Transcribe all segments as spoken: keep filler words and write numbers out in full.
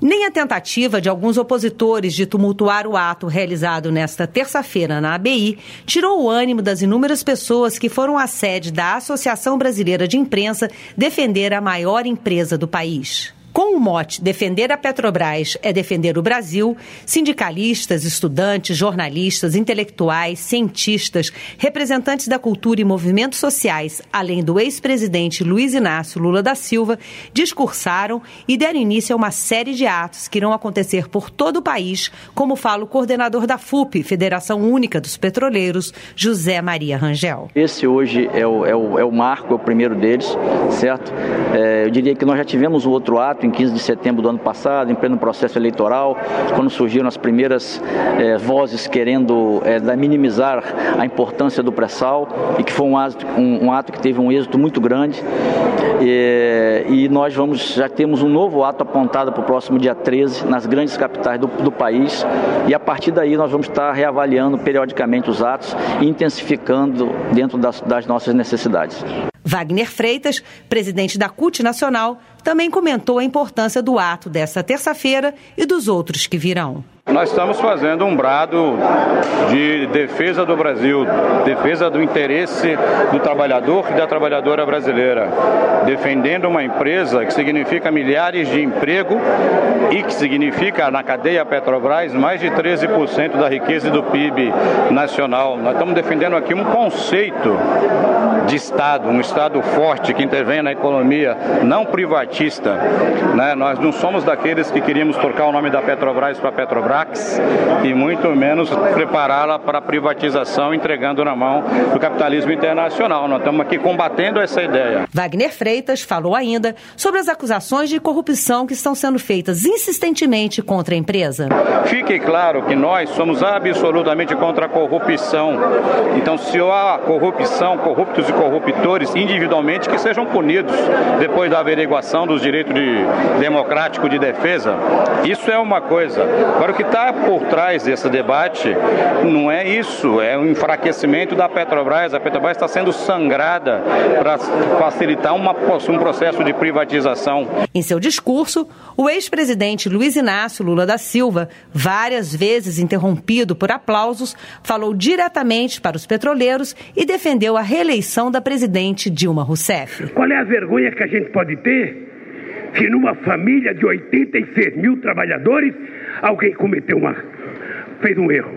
Nem a tentativa de alguns opositores de tumultuar o ato realizado nesta terça-feira na A B I tirou o ânimo das inúmeras pessoas que foram à sede da Associação Brasileira de Imprensa defender a maior empresa do país. Com o mote Defender a Petrobras é defender o Brasil, sindicalistas, estudantes, jornalistas, intelectuais, cientistas, representantes da cultura e movimentos sociais, além do ex-presidente Luiz Inácio Lula da Silva, discursaram e deram início a uma série de atos que irão acontecer por todo o país, como fala o coordenador da F U P, Federação Única dos Petroleiros, José Maria Rangel. Esse hoje é o, é o, é o marco, é o primeiro deles, certo? É, eu diria que nós já tivemos um outro ato em quinze de setembro do ano passado, em pleno processo eleitoral, quando surgiram as primeiras eh, vozes querendo eh, minimizar a importância do pré-sal, e que foi um ato, um, um ato que teve um êxito muito grande. E, e nós vamos, já temos um novo ato apontado para o próximo dia treze, nas grandes capitais do, do país, e a partir daí nós vamos estar reavaliando periodicamente os atos e intensificando dentro das, das nossas necessidades. Wagner Freitas, presidente da C U T Nacional, também comentou a importância do ato desta terça-feira e dos outros que virão. Nós estamos fazendo um brado de defesa do Brasil, defesa do interesse do trabalhador e da trabalhadora brasileira, defendendo uma empresa que significa milhares de empregos e que significa, na cadeia Petrobras, mais de treze por cento da riqueza e do P I B nacional. Nós estamos defendendo aqui um conceito de Estado, um Estado forte que intervém na economia, não privatista, né? Nós não somos daqueles que queríamos trocar o nome da Petrobras para Petrobras e muito menos prepará-la para a privatização, entregando na mão do capitalismo internacional. Nós estamos aqui combatendo essa ideia. Wagner Freitas falou ainda sobre as acusações de corrupção que estão sendo feitas insistentemente contra a empresa. Fique claro que nós somos absolutamente contra a corrupção. Então, se há corrupção, corruptos e corruptores individualmente, que sejam punidos depois da averiguação dos direitos de, democráticos de defesa. Isso é uma coisa. Agora, o que está por trás desse debate não é isso, é o enfraquecimento da Petrobras. A Petrobras está sendo sangrada para facilitar uma, um processo de privatização. Em seu discurso, o ex-presidente Luiz Inácio Lula da Silva, várias vezes interrompido por aplausos, falou diretamente para os petroleiros e defendeu a reeleição da presidente Dilma Rousseff. Qual é a vergonha que a gente pode ter se numa família de oitenta e seis mil trabalhadores alguém cometeu uma, fez um erro,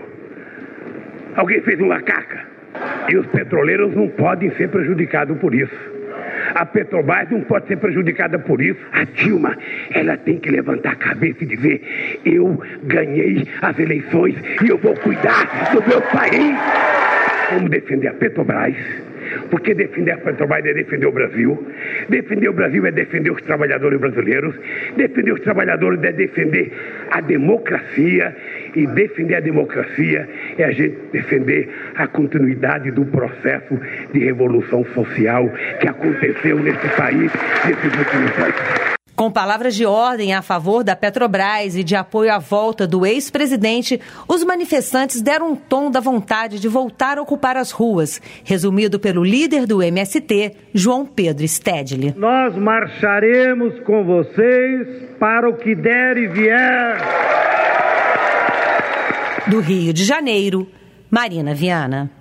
alguém fez uma caca, e os petroleiros não podem ser prejudicados por isso. A Petrobras não pode ser prejudicada por isso. A Dilma, ela tem que levantar a cabeça e dizer: eu ganhei as eleições e eu vou cuidar do meu país. Vamos defender a Petrobras, porque defender a Petrobras é defender o Brasil. Defender o Brasil é defender os trabalhadores brasileiros. Defender os trabalhadores é defender a democracia. E defender a democracia é a gente defender a continuidade do processo de revolução social que aconteceu nesse país nesses últimos anos. Com palavras de ordem a favor da Petrobras e de apoio à volta do ex-presidente, os manifestantes deram um tom da vontade de voltar a ocupar as ruas, resumido pelo líder do M S T, João Pedro Stedley. Nós marcharemos com vocês para o que der e vier. Do Rio de Janeiro, Marina Viana.